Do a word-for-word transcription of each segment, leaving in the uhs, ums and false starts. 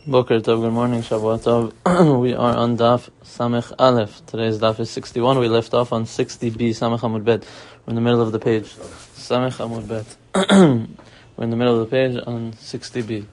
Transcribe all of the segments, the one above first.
Boker Tov, good morning, Shabbat Tov. We are on Daf Samech Aleph. Today's Daf is sixty-one. We left off on sixty B, Samech Amud Bet. We're in the middle of the page. Samech Amud Bet. We're in the middle of the page on sixty B.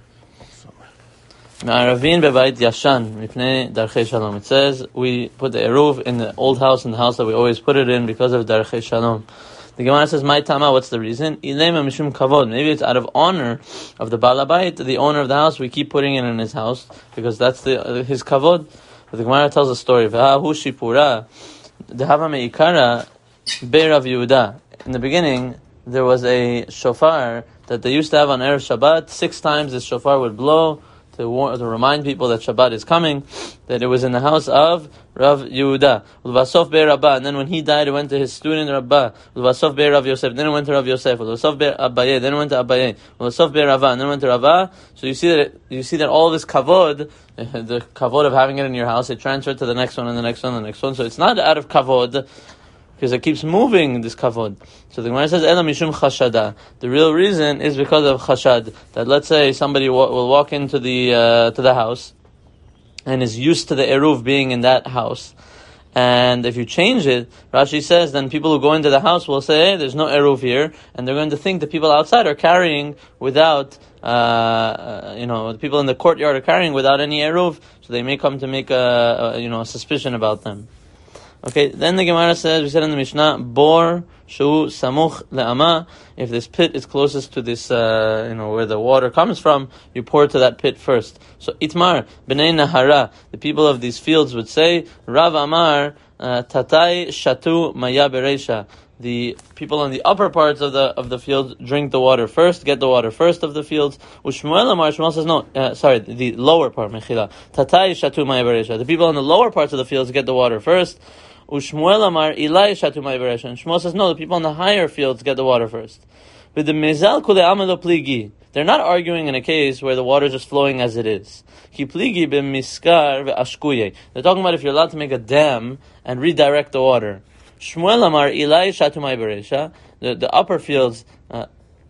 Ma'aravin bebayit yashan mipnei darchei shalom. It says we put the eruv in the old house, in the house that we always put it in because of darchei shalom. The Gemara says, "My tama." What's the reason? Ilema mishum kavod. Maybe it's out of honor of the balabayit, the owner of the house. We keep putting it in his house because that's the uh, his kavod. But the Gemara tells a story. V'hahu shipura dehava meikara be'Rav Yehuda. In the beginning, there was a shofar that they used to have on Erev Shabbat. Six times this shofar would blow to, war- to remind people that Shabbat is coming, that it was in the house of Rav Yehuda. Ulvasof be Rabbah, and then when he died, it went to his student Rabbah. Ulvasof be Rav Yosef, then it went to Rav Yosef. Ulvasof be Abaye, then it went to Abaye. Ulvasof be Rava, and then it went to Rava. So you see that it, you see that all this kavod, the kavod of having it in your house, it transferred to the next one and the next one and the next one. So it's not out of kavod, because it keeps moving, this kavod. So the Gemara says, Ela mishum chashada. The real reason is because of chashad. That let's say somebody w- will walk into the uh, to the house and is used to the eruv being in that house. And if you change it, Rashi says, then people who go into the house will say, hey, there's no eruv here. And they're going to think the people outside are carrying without, uh, you know, the people in the courtyard are carrying without any eruv. So they may come to make a, a you know, a suspicion about them. Okay, then the Gemara says, we said in the Mishnah, Bor shu samuch le'ama. If this pit is closest to this, uh, you know, where the water comes from, you pour to that pit first. So Itmar, B'nai Nahara, the people of these fields would say, Rav Amar, uh, Tatai shatu maya bereisha. The people on the upper parts of the of the field drink the water first, get the water first of the fields. Ushmuel Amar, Shmuel says no, uh, sorry, the lower part, Mechila. Tatai shatu maya bereisha. The people on the lower parts of the fields get the water first. Ushmuel Amar Ilai Shatu Mai Beresha. And Shmuel says, no, the people in the higher fields get the water first. With the Mezal Kule Amalo Pligi. They're not arguing in a case where the water is just flowing as it is. Ki Pligi b'miskar ve'ashkuye. They're talking about if you're allowed to make a dam and redirect the water. Shmuel Amar Ilai Shatu Mai Beresha. The the upper fields. Uh,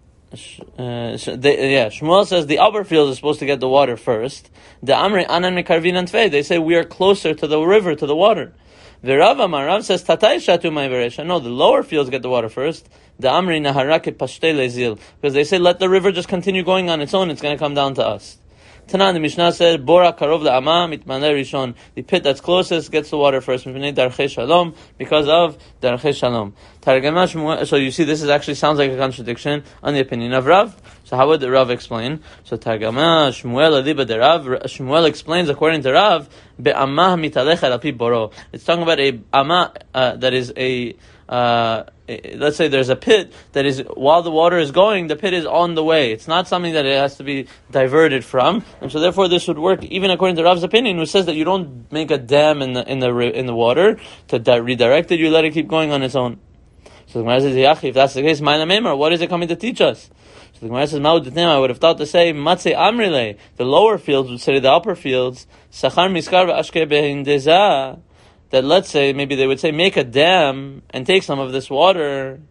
Uh, they, yeah, Shmuel says the upper fields are supposed to get the water first. The Amri Anan Mekarvin Antvei. They say we are closer to the river, to the water. The Rav Amar, Rav says, Tatai shatu mai beresha. No, the lower fields get the water first. The Amri naharak pashtei lezil. Because they say, let the river just continue going on its own, it's going to come down to us. Tanan, the Mishnah said, Bora karov la'ama mitmaneh rishon. The pit that's closest gets the water first. Darchei shalom, because of darchei shalom. Targama, so you see, this is actually sounds like a contradiction on the opinion of Rav. So how would the Rav explain? So Targama Shmuel aliba de Rav. Shmuel explains according to Rav, be'amah mitalech al pi boro. It's talking about a amah uh, that is a. Uh, let's say there's a pit that is, while the water is going, the pit is on the way. It's not something that it has to be diverted from, and so therefore this would work even according to Rav's opinion, who says that you don't make a dam in the in the in the water to di- redirect it. You let it keep going on its own. So the Gemara says, if that's the case, what is it coming to teach us? So the Gemara says, I would have thought to say, Matze Amrile, the lower fields would say the upper fields, Sachar Miskar v'Ashke behindeza. That let's say, maybe they would say, make a dam and take some of this water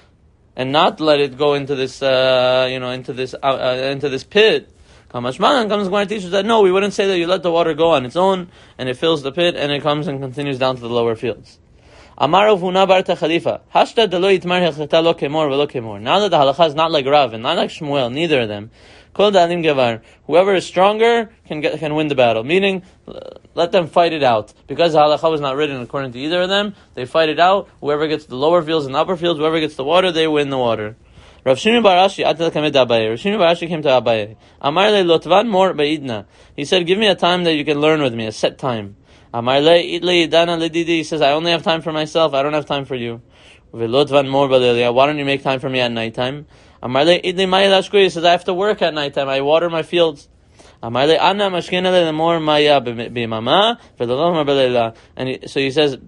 and not let it go into this, uh, you know, into this, uh, uh, into this pit. Kamashman comes going to teach us that no, we wouldn't say that you let the water go on its own and it fills the pit and it comes and continues down to the lower fields. Amar Rav Huna bar Khalifa. Hashta delo yitmar hecheta lo kemor velo kemor. Now that the halacha is not like Rav and not like Shmuel, neither of them. Kol da'alim gevar. Whoever is stronger can get, can win the battle. Meaning, let them fight it out. Because the halacha was not written according to either of them, they fight it out. Whoever gets the lower fields and the upper fields, whoever gets the water, they win the water. Rav Shimi bar Ashi atel kamed Abaye. Rav Shimi bar Ashi came to Abaye. Amar le lotvan mor beidna. He said, give me a time that you can learn with me, a set time. Amar le idle idana ledidi. He says, I only have time for myself. I don't have time for you. Velotvan mor balelia. Why don't you make time for me at nighttime? Amar le idle maya lashkui. He says, I have to work at nighttime. I water my fields. Amar le anna mashkina le mor maya b'mama velolom mor balelia. And he, so he says,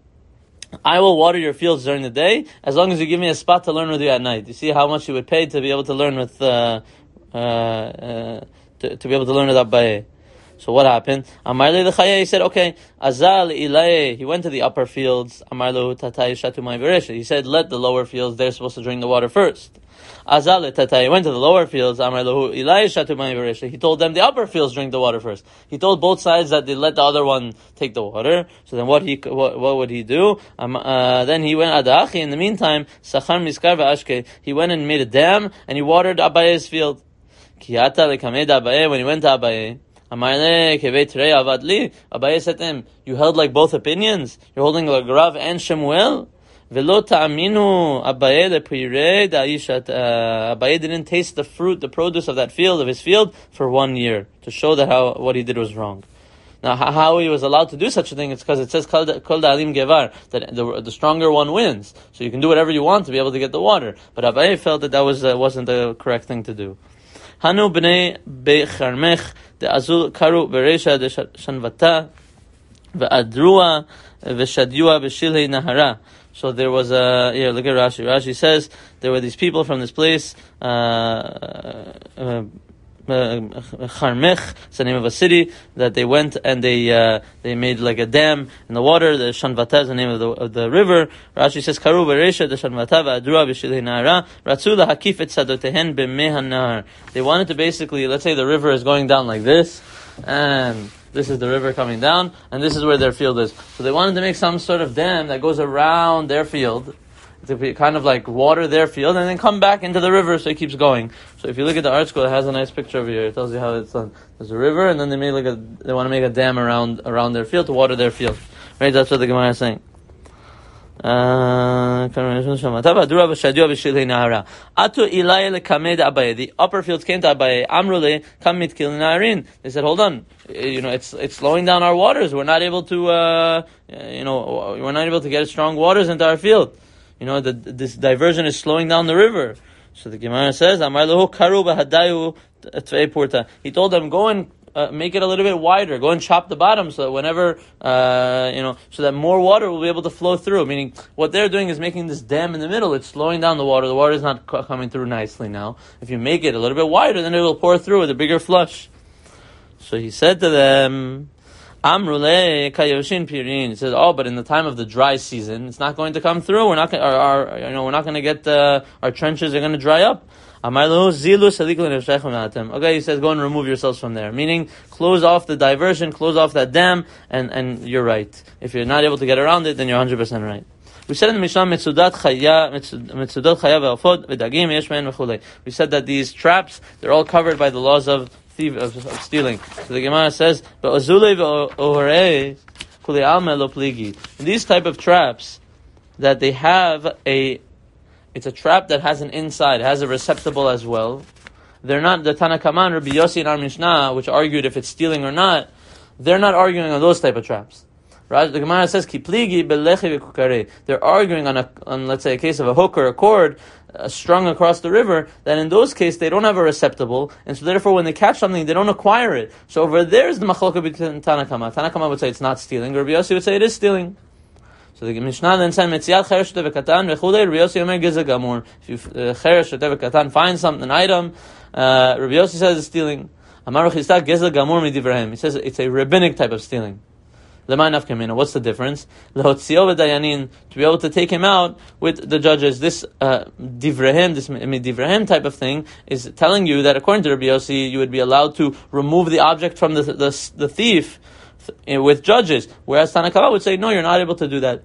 I will water your fields during the day as long as you give me a spot to learn with you at night. You see how much you would pay to be able to learn with, uh, uh, uh, to, to be able to learn with Abaye. So what happened? Amar le l'chaya, he said, okay, azal ilaye, he went to the upper fields. Amar lo tatay shatu mai beresha. He said, let the lower fields, they're supposed to drink the water first. Azal le tatay, he went to the lower fields. Amar lo ilaye shatu mai beresha. He told them the upper fields drink the water first. He told both sides that they let the other one take the water. So then what he what, what would he do? Um, uh, then he went adachi. In the meantime, sachar miskar v'ashke, he went and made a dam and he watered Abaye's field. Kiyata lekamed Abaye, when he went to Abaye, Abaye said to him, you held like both opinions? You're holding like Rav and Shemuel? Abaye didn't taste the fruit, the produce of that field, of his field, for one year, to show that how what he did was wrong. Now, how he was allowed to do such a thing, it's because it says Kol Da'alim Gevar, that the, the stronger one wins. So you can do whatever you want to be able to get the water. But Abaye felt that that was, uh, wasn't the correct thing to do. Hanu b'nei be'charmech de'azul karu beresha de'shanvata ve'adrua ve'shadyua b'shilhei nahara. So there was a, here, look at Rashi. Rashi says, there were these people from this place, uh, uh, Charmech, it's the name of a city, that they went and they uh, they made like a dam in the water. The Shanvata is the name of the of the river. Rashi says, Karu beresha the Shanvata va'adrua b'shilhei nahara ratzu lahakif et sadotehen b'mei hanahar. They wanted to basically, let's say the river is going down like this, and this is the river coming down, and this is where their field is. So they wanted to make some sort of dam that goes around their field, to be kind of like water their field, and then come back into the river so it keeps going. So if you look at the art school, it has a nice picture over here. It tells you how it's done. There's a river, and then they made like a, they want to make a dam around around their field to water their field. Right? That's what the Gemara is saying. Uh, the upper fields came to Abaye. Amrule kamit kil naarin. They said, "Hold on, you know, it's it's slowing down our waters. We're not able to, uh, you know, we're not able to get strong waters into our field. You know, the, this diversion is slowing down the river." So the Gemara says, "Amar lehu karu b'hadayu tvei purta." He told them, "Go and Uh, make it a little bit wider. Go and chop the bottom so that whenever, uh, you know, so that more water will be able to flow through." Meaning, what they're doing is making this dam in the middle. It's slowing down the water. The water is not c- coming through nicely now. If you make it a little bit wider, then it will pour through with a bigger flush. So he said to them, Amrule kayoshin pirin. He says, "Oh, but in the time of the dry season, it's not going to come through. We're not going, our, our, you know, we're not going to get, uh, our trenches are going to dry up." Okay, he says, go and remove yourselves from there. Meaning, close off the diversion, close off that dam, and, and you're right. If you're not able to get around it, then you're one hundred percent right. We said in the Mishnah, Mitzudat Chaya, Mitzudot Chaya ve'Afod, V'dagim, Yeshmein, V'chulei. We said that these traps, they're all covered by the laws of thief, of, of stealing. So the Gemara says, Ve'ozulei ve'ohorei, Kulei alma lo pligi. These type of traps, that they have a It's a trap that has an inside, has a receptacle as well. They're not, the Tana Kama and Rabbi Yossi in our Mishnah, which argued if it's stealing or not, they're not arguing on those type of traps. Right? The Gemara says, Kipligi belechi v'kukare. They're arguing on, a, on, let's say, a case of a hook or a cord uh, strung across the river, that in those cases, they don't have a receptacle, and so therefore when they catch something, they don't acquire it. So over there is the machloka between Tana Kama. Tana Kama would say it's not stealing, Rabbi Yossi would say it is stealing. So the Mishnah then said, "Metziat cheresh tev katan v'chulei." Rabbi Yossi omer gezel gamur. If you cheresh tev katan find something, an item, uh, Rabbi Yossi says it's stealing. Amar Chisda gezel gamur midivrahem. He says it's a rabbinic type of stealing. Lemay nafkamina. What's the difference? Lehotzio v'dayanin, to be able to take him out with the judges. This uh, divrahem, this midivrahem type of thing, is telling you that according to Rabbi Yossi, you would be allowed to remove the object from the the, the thief with judges, whereas Tanakama would say, no, you're not able to do that.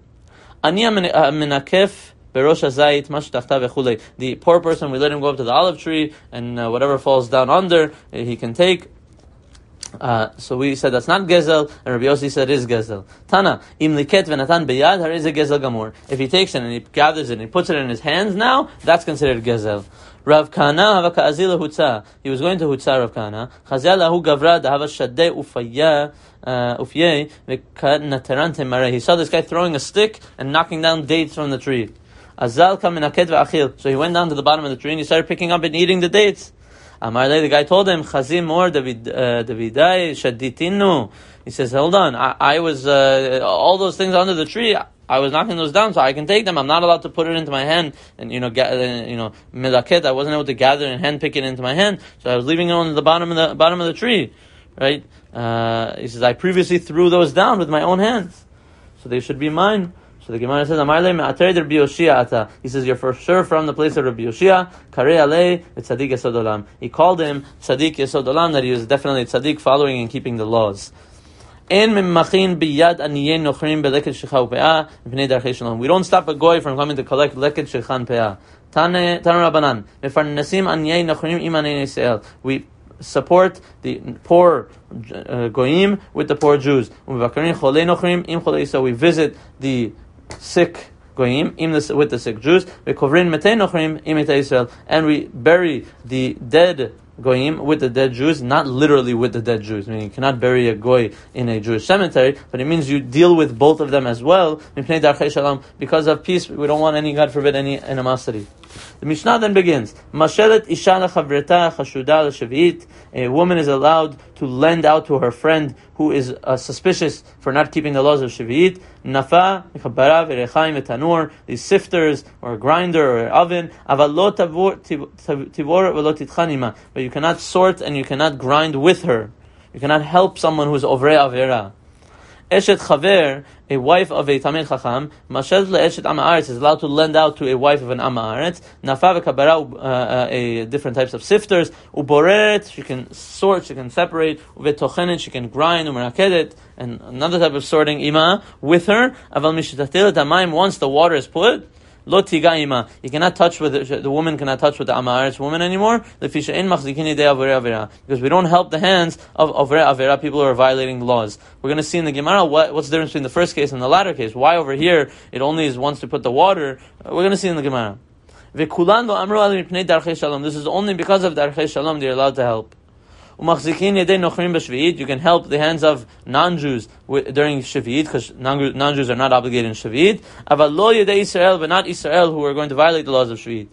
The poor person, we let him go up to the olive tree, and uh, whatever falls down under, uh, he can take. Uh, so we said that's not gezel, and Rabbi Yossi said it is gezel. Tana, im liket v'natan beyad, har is a gezel gamur. If he takes it and he gathers it and he puts it in his hands now, that's considered gezel. Rav Kana hava ka'azil hutza. He was going to hutza Rav Kana. Chazia lahu gavra dahava shadeh ufaya ufyeh v'kanaterante mare. He saw this guy throwing a stick and knocking down dates from the tree. Azal kam minaket v'achil. So he went down to the bottom of the tree and he started picking up and eating the dates. Amar le, the guy told him, Chazim mor Davidai shaditinu. He says, hold on, I, I was uh, all those things under the tree. I was knocking those down, so I can take them. I'm not allowed to put it into my hand, and you know, ga- you know, milaket. I wasn't able to gather and hand pick it into my hand, so I was leaving it on the bottom of the bottom of the tree. right? Uh, he says, I previously threw those down with my own hands, so they should be mine. So the Gemara says, Amar le me'ater de Rabbi Yoshia ata. He says, you're for sure from the place of Rabbi Yoshia. Karei alei tzaddik yesod olam. He called him tzaddik yesod olam, that he was definitely tzaddik, following and keeping the laws. En memachin biyad aniyei nochrim beleket shecha upeah mipnei darchei shalom. We don't stop a goy from coming to collect leket shecha and peah. Tane Tane Rabbanan mefarnesim aniyei nochrim im anei Yisrael. We support the poor uh, goyim with the poor Jews. Umevakarin cholei nochrim im cholei Yisrael. We visit the sick goyim im the, with the sick Jews. Vekovrin metei nochrim im metei Yisrael. And we bury the dead goyim with the dead Jews, not literally with the dead Jews. I mean, you cannot bury a goy in a Jewish cemetery, but it means you deal with both of them as well. Because of peace, we don't want any, God forbid, any animosity. The Mishnah then begins. Mashelet isha lechavreta chashuda l'shavi'it. A woman is allowed to lend out to her friend who is uh, suspicious for not keeping the laws of Shavi'it. Nafa, mechabara, v'rechaim, v'tanur, these sifters, or a grinder, or an oven. Aval lo tivor v'lo titchanima. But you cannot sort and you cannot grind with her. You cannot help someone who is ovrei avera. Eshet chaver, a wife of a Tamil Chacham, Mashel le'eshet Am Haaretz, is allowed to lend out to a wife of an Am Haaretz. Nafa v'kabara, a different types of sifters. Uboreret, she can sort, she can separate. Uvetochenet, she can grind. Umerakedet, and another type of sorting, ima, with her. Aval mishtatil tamayim, once the water is put, Lo tiga ima. You cannot touch with the, the woman cannot touch with the Am Haaretz woman anymore. Because we don't help the hands of avrei avera, people who are violating laws. We're going to see in the Gemara what, what's the difference between the first case and the latter case. Why over here it only is once to put the water. We're going to see in the Gemara. This is only because of darchei shalom they're allowed to help. You can help the hands of non-Jews during Shavuot, because non-Jews are not obligated in Shavuot. But not Israel, who are going to violate the laws of Shavuot.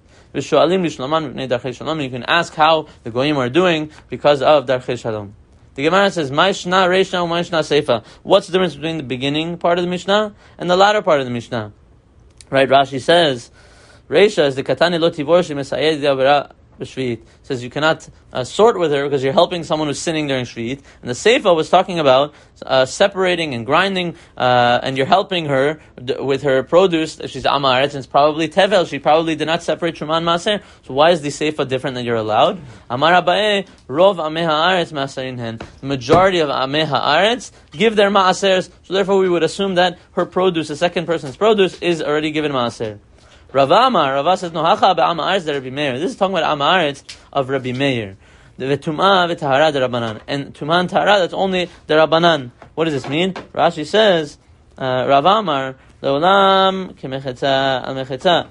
You can ask how the Goyim are doing because of Darchei Shalom. The Gemara says, Ma'ishna Reishna Ma'ishna Seifa. What's the difference between the beginning part of the Mishnah and the latter part of the Mishnah? Right, Rashi says, Reisha is the Katani Lo Tivor She Mesayed Avera Shvi'it. Says you cannot uh, sort with her because you're helping someone who's sinning during Shvi'it. And the Seifa was talking about uh, separating and grinding, uh, and you're helping her d- with her produce. She's Am Haaretz, and it's probably Tevel. She probably did not separate Truman Maaser. So why is the Seifa different than you're allowed? Amar Abaye, Rov Amei Haaretz Maaserin Hen. The majority of Amei Haaretz give their Maasers, so therefore we would assume that her produce, the second person's produce, is already given Maaser. Rava Amar, Rava says, no, hacha be'am haaretz de Rabbi Meir. This is talking about am haaretz of Rabbi Meir. The v'tumah v'tahara de Rabbanan. And tumah and tahara, that's only the Rabbanan. What does this mean? Rashi says, uh, Rava Amar, le'olam k'mechetza al-mechetza.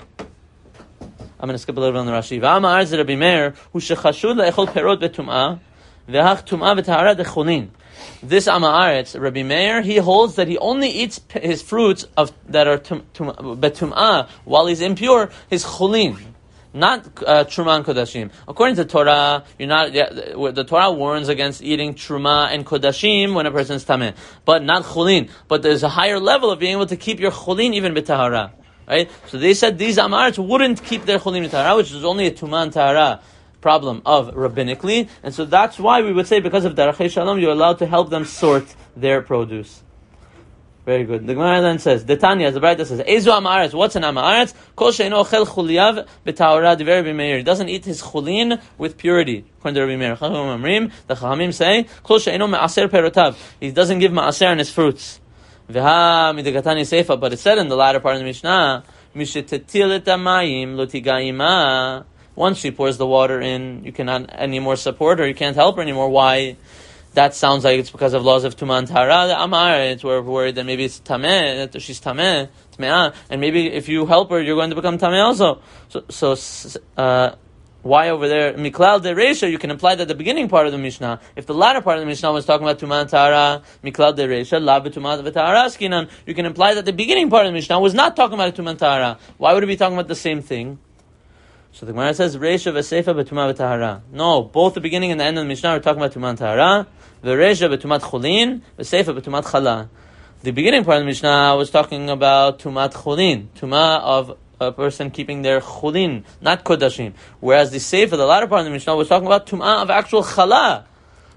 I'm going to skip a little bit on the Rashi. V'am haaretz de Rabbi Meir, hu shechashud le'echol perot v'tumah, v'hach tumah v'tahara de chonin. This Am Haaretz, Rabbi Meir, he holds that he only eats p- his fruits of that are tum, tum, betum'ah while he's impure, his chulin, not uh, truma and kodashim. According to Torah, you're not. Yeah, the, the Torah warns against eating truma and kodashim when a person's tameh, but not chulin. But there's a higher level of being able to keep your chulin even b'tahara. Right? So they said these Am Haaretz wouldn't keep their chulin b'tahara, which is only a tuma and tahara problem of rabbinically, and so that's why we would say because of Darchei Shalom you're allowed to help them sort their produce. Very good. The Gemara then says, Detanya, as the Braita says, Ezu Am Haaretz, what's an Am Haaretz? Kol she'eno ochel chuliyav b'tahara divrei Rabbi Meir. He doesn't eat his chulin with purity, according to Rabbi Meir. The Chachamim say, Kol she'eno me'aser perotav. He doesn't give ma'aser on his fruits. V'ha midegatani seifa, but it said in the latter part of the Mishnah, Mishetetil et hamayim lo tigaima. Once she pours the water in, you cannot anymore support her, you can't help her anymore. Why? That sounds like it's because of laws of Tumah and Tahara. The Am Haaretz, we're worried that maybe it's Tameh, that she's Tameh, Tme'ah, and maybe if you help her, you're going to become Tameh also. So, so uh, why over there, Miklal de Reisha, you can imply that the beginning part of the Mishnah, if the latter part of the Mishnah was talking about Tumah and Tahara, Miklal de Reisha, La B'Tumah v'Tahara Askinan, you can imply that the beginning part of the Mishnah was not talking about Tumah and Tahara. Why would it be talking about the same thing? So the Gemara says, Reisha v'Seifa b'Tumah v'Tahara. No, both the beginning and the end of the Mishnah are talking about Tumah and Tahara. V'Reisha b'Tumat Chulin, v'Seifa b'Tumat Chala. The beginning part of the Mishnah was talking about Tumat Chulin, Tumah of a person keeping their Chulin, not Kodashim. Whereas the Seifa, the latter part of the Mishnah, was talking about Tumah of actual Chala.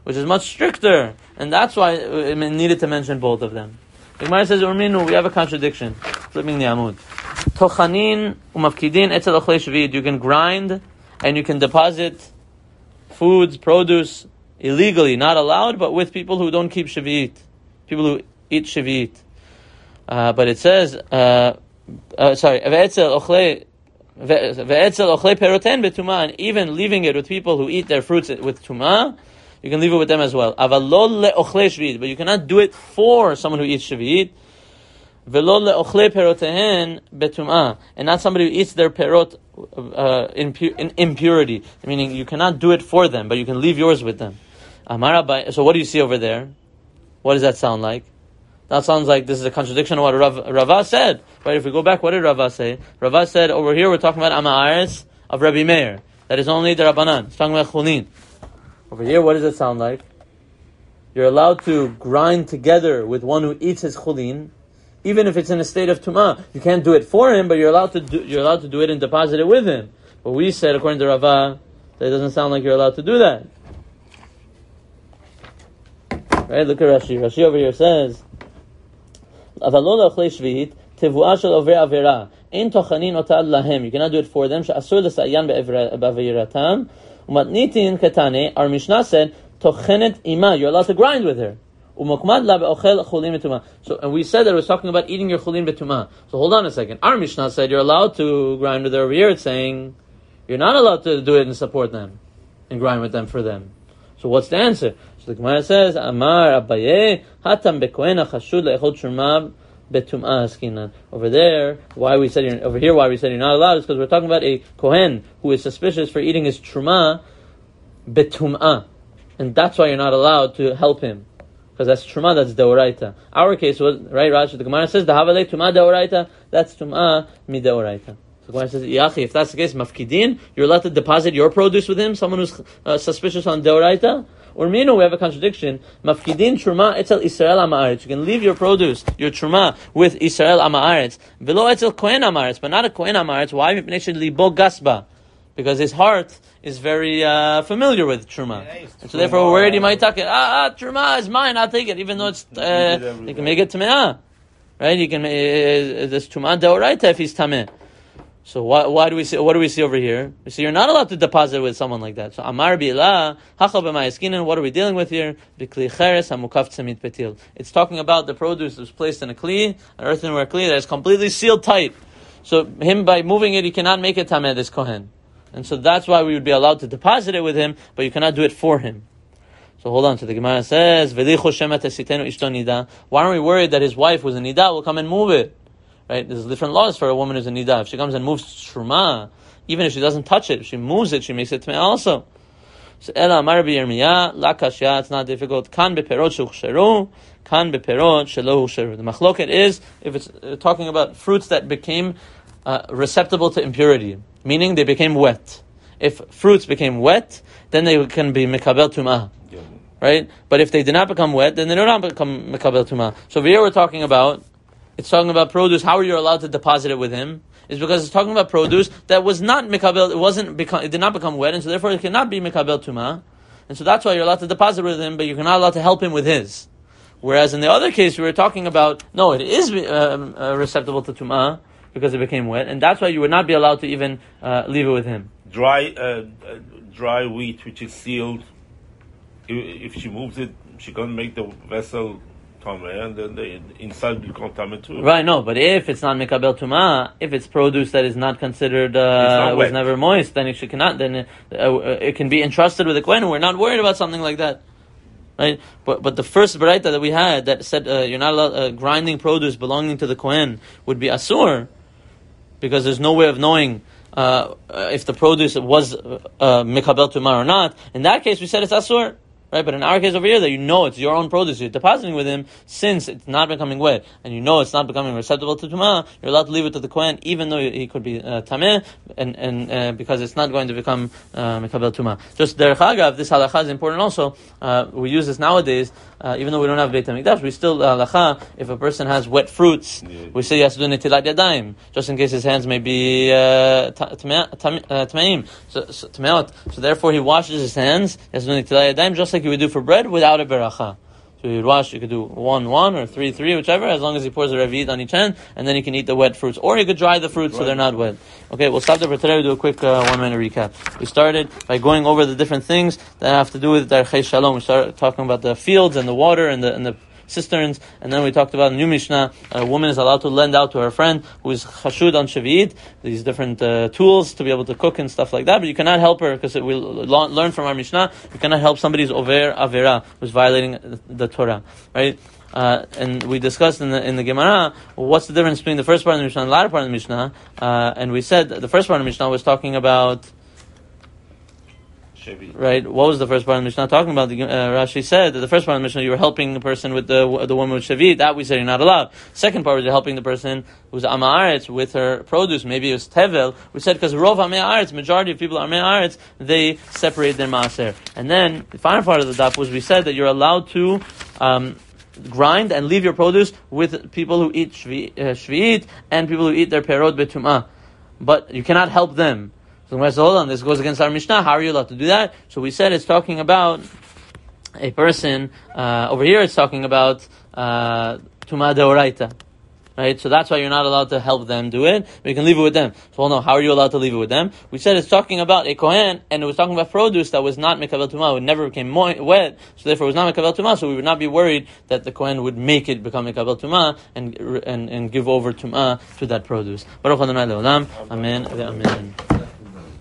which is much stricter, and that's why it needed to mention both of them. The Gemara says, Urminu, we have a contradiction. Flipping the Amud. Tochanin umafkidin etzel ochlei shvi'it. You can grind and you can deposit foods, produce illegally, not allowed, but with people who don't keep shvi'it, people who eat shvi'it. Uh, but it says, uh, uh, sorry, ve'etzel ochlei ve'etzel ochlei peroten betumah, and even leaving it with people who eat their fruits with tumah, you can leave it with them as well. Aval lo le'ochlei shvi'it, but you cannot do it for someone who eats shvi'it. Ve'lo le'ochlei perotehen betumah, and not somebody who eats their perot uh, in, pu- in impurity. Meaning you cannot do it for them, but you can leave yours with them. Amar Abai. So what do you see over there? What does that sound like? That sounds like this is a contradiction of what Rav, Rava said. Right? If we go back, what did Rava say? Rava said over here we're talking about Ama'aretz of Rabbi Meir. That is only the Rabbanan. It's talking about Chulin. Over here, what does it sound like? You're allowed to grind together with one who eats his chulin, even if it's in a state of tumah. You can't do it for him, but you're allowed to do, you're allowed to do it and deposit it with him. But we said, according to Rava, that it doesn't sound like you're allowed to do that. Right? Look at Rashi. Rashi over here says, "Avalol ochlei shvi'it tevuah shel over avera ein tochanin otad lahem." You cannot do it for them. She'asur l'sayan be'aviratam. Umatnitin ketane. Our Mishnah said, "Tochenet ima." You're allowed to grind with her. Umokmad la be'ochel chulin betumah. So, and we said that it was talking about eating your chulin betumah. So hold on a second. Our Mishnah said you're allowed to grind with her. Over here, it's saying you're not allowed to do it and support them and grind with them for them. So what's the answer? So the Gemara says, Amar Abaye hatam bekohen chashud le'echol truma betumah askinan. Over there, why we said you're, over here, why we said you're not allowed is because we're talking about a kohen who is suspicious for eating his truma betumah, and that's why you're not allowed to help him, because that's truma, that's deoraita. Our case was right. Rashi, the Gemara says the havalei truma deoraita, that's truma mideoraita. So the Gemara says, Yachi, if that's the case, mafkidin, you're allowed to deposit your produce with him, someone who's uh, suspicious on deoraita. Or mino, we have a contradiction. Mafkidin truma etzel Israel amaaretz. You can leave your produce, your truma, with Israel amaaretz. Velo etzel kohen amaaretz, but not a kohen amaaretz. Why? Libo gasba, because his heart is very uh, familiar with truma, yeah, and so therefore, where did he might take it? Ah, ah, truma is mine. I'll take it, even though it's uh, you can make it tameah, right? You can uh, this truma deoraita if he's tameh. So why, why do we see? What do we see over here? We see you're not allowed to deposit with someone like that. So Amar bi'ila hachal b'mayaskinin. What are we dealing with here? B'kli cheres hamukaf tzemit petil. It's talking about the produce that was placed in a kli, an earthenware kli that is completely sealed tight. So him, by moving it, he cannot make it tameh, this kohen, and so that's why we would be allowed to deposit it with him, but you cannot do it for him. So hold on. So the Gemara says, "V'li choshemet esitenu ishto nida." Why aren't we worried that his wife who's a nida will come and move it? Right? There's different laws for a woman who's a nidah. If she comes and moves truma, even if she doesn't touch it, if she moves it, she makes it tmei also. So Ela Amar b'Yirmiyah la kashya. It's not difficult. Kan beperot shehuchsheru, kan beperot shelo huchsheru. The machloket is if it's uh, talking about fruits that became uh, receptible to impurity, meaning they became wet. If fruits became wet, then they can be mekabel tumah. Right? But if they did not become wet, then they do not become mekabel tumah. So here we're talking about. It's talking about produce. How are you allowed to deposit it with him? It's because it's talking about produce that was not mikabel. It wasn't become. It did not become wet, and so therefore it cannot be mikabel tuma. And so that's why you're allowed to deposit with him, but you're not allowed to help him with his. Whereas in the other case, we were talking about no, it is um, uh, receptible to tuma because it became wet, and that's why you would not be allowed to even uh, leave it with him. Dry, uh, uh, dry wheat which is sealed. If she moves it, she can make the vessel. And then the inside will become tameh too. Right, no, but if it's not mikabel tumah, if it's produce that is not considered uh, not was never moist, then it should cannot. Then it, uh, it can be entrusted with a kohen. We're not worried about something like that, right? But but the first baraita that we had that said uh, you're not allowed uh, grinding produce belonging to the kohen would be asur, because there's no way of knowing uh, if the produce was uh, mikabel tumah or not. In that case, we said it's asur. Right, but in our case over here, that you know it's your own produce, you're depositing with him, since it's not becoming wet, and you know it's not becoming receptible to tumah, you're allowed to leave it to the kohen, even though he could be uh, tameh, and and uh, because it's not going to become uh, mekabel tumah. Just derech agav, this halacha is important also. Uh, we use this nowadays, uh, even though we don't have Beit HaMikdash, we still halacha, if a person has wet fruits, yeah. we say he has to do netilat yadayim, just in case his hands may be uh, tameim, so, so, so therefore he washes his hands, he has to do netilat yadayim, just like like you would do for bread without a beracha. So you wash, you could do one, one, or three, three, whichever, as long as he pours a revi'it on each end, and then you can eat the wet fruits. Or you could dry the fruits so they're not wet. Okay, we'll stop there for today. We'll do a quick uh, one-minute recap. We started by going over the different things that have to do with Darchei Shalom. We started talking about the fields and the water and the and the cisterns, and then we talked about a new Mishnah. A woman is allowed to lend out to her friend who is chashud on Shavuot these different uh, tools to be able to cook and stuff like that, but you cannot help her, because we learn from our Mishnah, you cannot help somebody who's over avera, who's violating the Torah, right? Uh, and we discussed in the in the Gemara what's the difference between the first part of the Mishnah and the latter part of the Mishnah, uh, and we said the first part of the Mishnah was talking about right. What was the first part of the Mishnah talking about? The, uh, Rashi said that the first part of the Mishnah you were helping the person with the the woman with Shavuot. That we said you're not allowed. Second part was you're helping the person who's Am Haaretz with her produce. Maybe it was Tevel. We said because Rov Am Haaretz, majority of people are Am Haaretz, they separate their maaser. And then the final part of the daf was we said that you're allowed to Um, grind and leave your produce with people who eat shvi'it uh, and people who eat their perot betumah, but you cannot help them. So when I said, hold on, this goes against our Mishnah. How are you allowed to do that? So we said it's talking about a person uh, over here. It's talking about uh, tumah deoraita. Right, so that's why you're not allowed to help them do it, but you can leave it with them. So, well, no, how are you allowed to leave it with them? We said it's talking about a kohen, and it was talking about produce that was not mekavel tumah, it never became mo- wet, so therefore it was not mekavel tumah, so we would not be worried that the kohen would make it become mekavel tumah and, and, and give over tumah to that produce. Baruch Adonai le'olam. Amen. Amen.